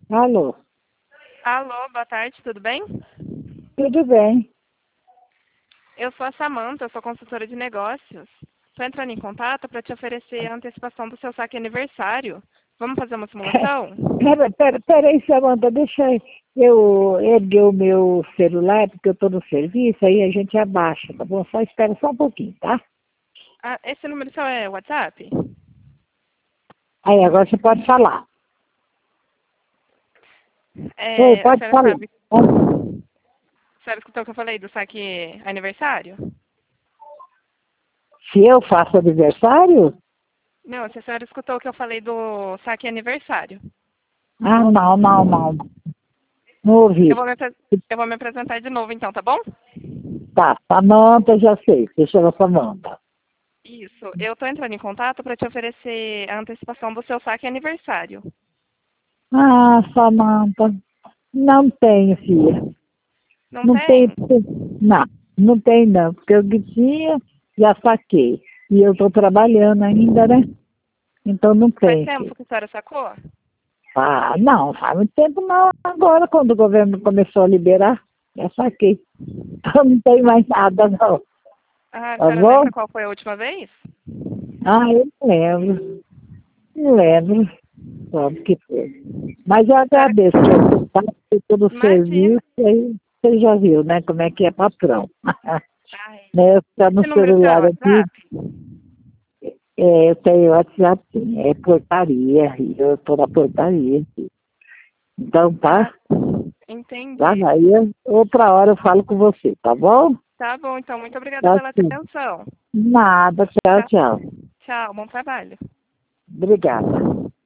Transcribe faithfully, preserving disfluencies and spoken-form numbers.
Alô, Alô, boa tarde, tudo bem? tudo bem? Eu sou a Samanta, eu sou consultora de negócios. Estou entrando em contato para te oferecer a antecipação do seu saque aniversário. Vamos fazer uma simulação? Pera, pera, pera aí, Samanta, deixa eu erguer o meu celular, porque eu estou no serviço, aí a gente abaixa, tá bom? Só espera só um pouquinho, tá? Ah, esse número seu é WhatsApp? Aí, agora você pode falar. Oi, É, a pode senhora falar. sabe, a senhora escutou o que eu falei do saque aniversário? Se eu faço aniversário? Não, se a senhora escutou o que eu falei do saque aniversário. Ah, não, não, não. Não Eu ouvi. vou me, apre- eu vou me apresentar de novo então, tá bom? Tá, Samanta, já sei. Deixa eu Samanta. Isso, eu estou entrando em contato para te oferecer a antecipação do seu saque aniversário. Ah, Samanta, não tenho, filha. Não Não tem? tem, não, não tem não, porque eu que tinha, já saquei. E eu estou trabalhando ainda, né? Então não Faz tem, tempo filho. que a senhora sacou? Ah, não, faz muito tempo não. Agora, quando o governo começou a liberar, já saquei. Então não tem mais nada, não. Ah, a Tá senhora bom? lembra qual foi a última vez? Ah, eu não lembro. Não lembro. Sabe que foi. Mas eu A senhora... agradeço por você todo o Imagina. serviço, aí você já viu, né? Como é que é patrão. Ai, Né? Ficar no esse número seu é celular aqui. WhatsApp? É, eu tenho WhatsApp, sim, é portaria, e eu estou na portaria. Então Ah, tá, tá, entendi. aí outra hora eu falo com você, tá bom? Tá bom, então. Muito obrigada Tá pela sim. atenção. Nada, tchau, Tchau, tchau. tchau, bom trabalho. Obrigada.